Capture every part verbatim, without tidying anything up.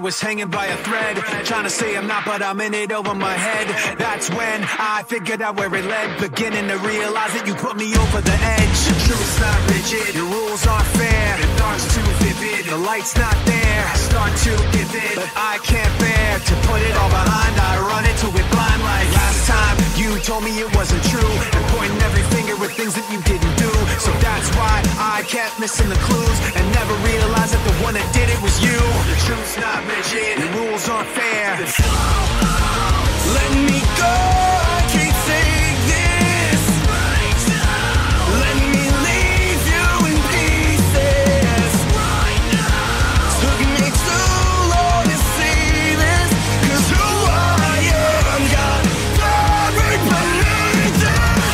was hanging by a thread, trying to say I'm not, but I'm in it over my head. That's when I figured out where it led, beginning to realize that you put me over the edge. The truth's not rigid, your rules aren't fair, the dark's too vivid, the light's not there. I start to give in, but I can't bear to put it all behind. I run into it blind like last time. You told me it wasn't true, and pointing every finger at things that you didn't do. So that's why I kept missing the clues, and never realized that the one that did it was you. The truth's not rigid, the rules aren't fair. Let me go, I can't take this. Let me leave you in pieces. Took me too long to see this, 'cause who I am got buried beneath it.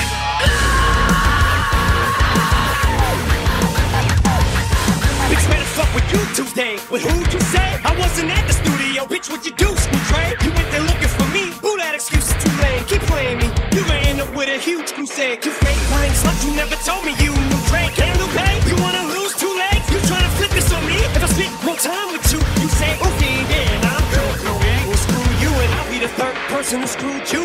Bitch, better fuck with you Tuesday. But who'd you say? I wasn't at the studio. Bitch, what you do, Screw Trey? You went there looking for me. Boo, that excuse is too lame. Keep playing me. You gonna end up with a huge crusade. You fake lying slut, you never told me you knew Trey. Candle pay? You wanna lose two legs? You tryna flip this on me? If I spend more time with you, you say, okay, yeah, I'm cool, cool, yeah. Well, screw you, and I'll be the third person who screwed you.